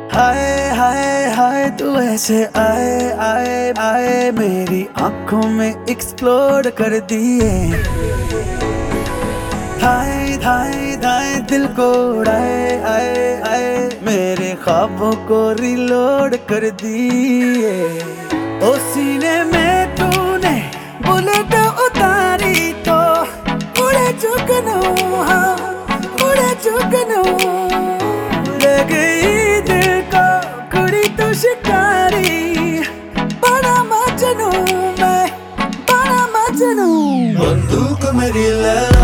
हाय हाय हाय तू ऐसे आए आए आए मेरी आंखों में एक्सप्लोड कर दिए। हाय हाय हाय दिल को उड़ाए आए आए मेरे ख्वाबों को रिलोड कर दिए। ओ सीने में तूने बुलेट उतारी तो उड़े जुगनू, हाँ उड़े जुगनू। ले गई दिल को कुड़ी तो शिकारी, बड़ा मजनू मैं, बड़ा मजनू। बंदूक मेरी लैला,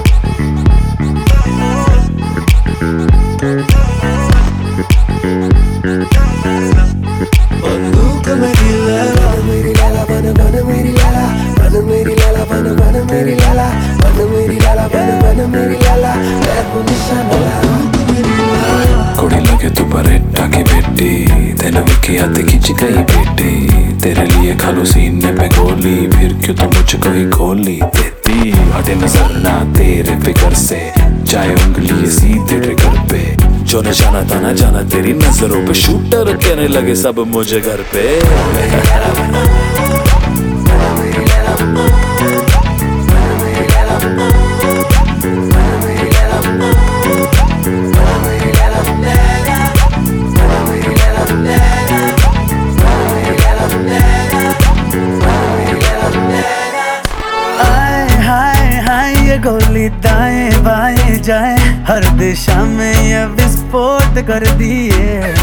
बंदूक मेरी लैला, मेरी लैला बन बन मेरी लैला, बन मेरी लैला बन बन मेरी लैला, बन मेरी लैला बन बन मेरी लैला, मैं हूँ निशाना। कुड़ी लगे तू बरेटा की बेटी, तेने विकी हाथ खींच गई बेटी। तेरे लिए खालू सीने पे गोली, फिर क्यों तो मुझको ही गोली देती। हटे नजर ना तेरे फिकर से, चाहे उंगली सीधे ट्रिगर पे। जो निशाना था ना जाना तेरी नजरों पे, शूटर कहने लगे सब मुझे घर पे। गोली दाएं बाएं जाए, हर दिशा में ये विस्फोट कर दिए।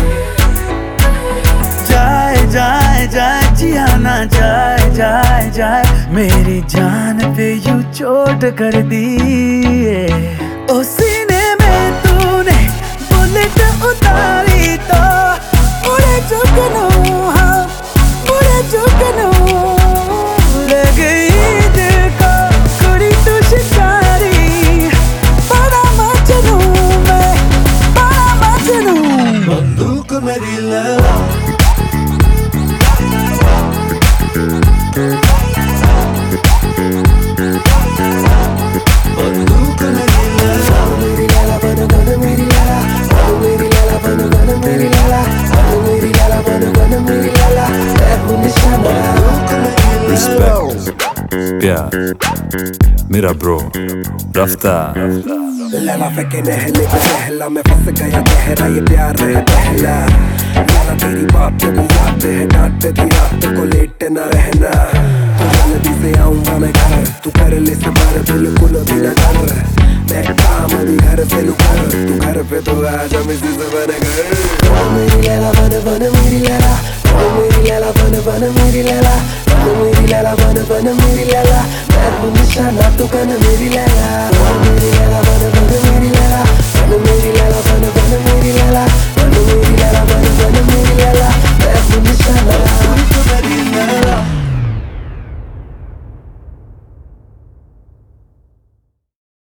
जाए जाए जाए जिया ना जाए जाए जाए, मेरी जान पे यूं चोट कर दिए। ओ सीने में तूने बुलेट उतारी तो उड़े जुगनू, हाँ उड़े जुगनू। ले गई दिल को कुड़ी तो शिकारी, बड़ा मजनू मैं, बड़ा मजनू। बंदूक मेरी लैला, बंदूक मेरी लैला, मेरी लैला बन बन मेरी लैला, बन मेरी लैला बन बन मेरी लैला, बन मेरी लैला बन बन मेरी लैला, मैं हूँ निशाना। रिस्पेक्ट प्यार मेरा ब्रो रफ्ता। लैला फेंके नहले पे पहला, मैं फंस गया गहरा ये प्यार है पहला। लैला तेरी बात भी याद है, डांट दी रात को लेट न रहना। तो जल्दी से आऊंगा मैं घर, तू कर ले सबर बिल्कुल भी न डर। मैं काम भी घर से लू कर, तू घर पे तो आजा मिसेस बन घर। मेरी लैला बन बन मेरी लैला, मेरी लैला बन बन मेरी लैला, मेरी लैला बन बन मेरी लैला, मैं हूँ निशाना तू कन मेरी लैला। मेरी लैला